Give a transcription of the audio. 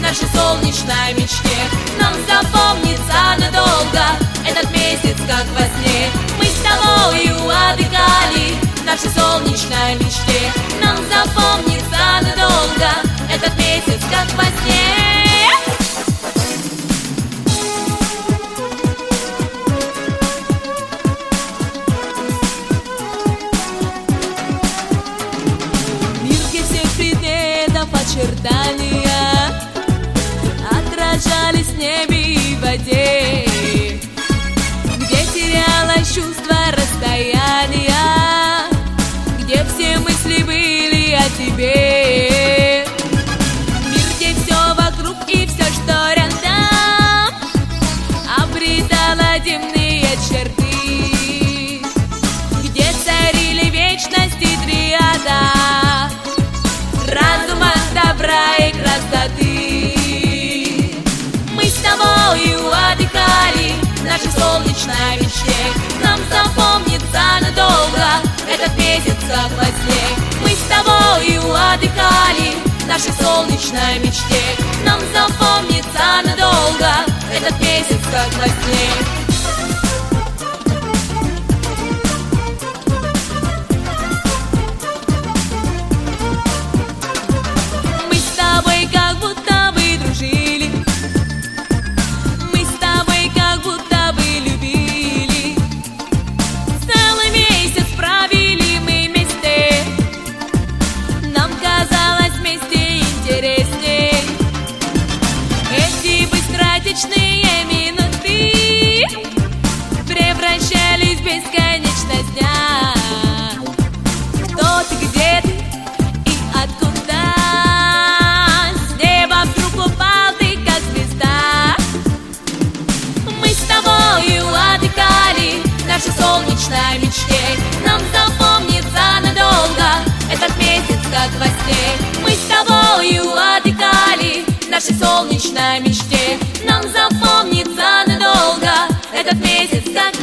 нашей солнечной мечте. Нам запомнится надолго этот месяц, как во сне. Мы с тобою отдыхали в нашей солнечной мечте. Нам запомнится надолго этот месяц, как во сне. Очертания отражались в небе и в воде, где терялось чувство расстояния, где все мысли были о тебе. Мир, где все вокруг и все, что рядом, обретало дивные черты, где царили вечность и триада разума, добра и красоты. Мы с тобою отдыхали в нашей солнечной мечте. Нам запомнится надолго этот месяц, как во сне. Мы с тобою отдыхали в нашей солнечной мечте. Нам запомнится надолго этот месяц, как во сне. Вечные минуты превращались в бесконечность дня. Кто ты, где ты и откуда? С неба вдруг упал ты, как звезда. Мы с тобою отдыхали в нашей солнечной мечте. Нам запомнится надолго этот месяц, как во сне. Мы с тобою отдыхали в нашей солнечной мечте. Нам запомнится надолго этот месяц, как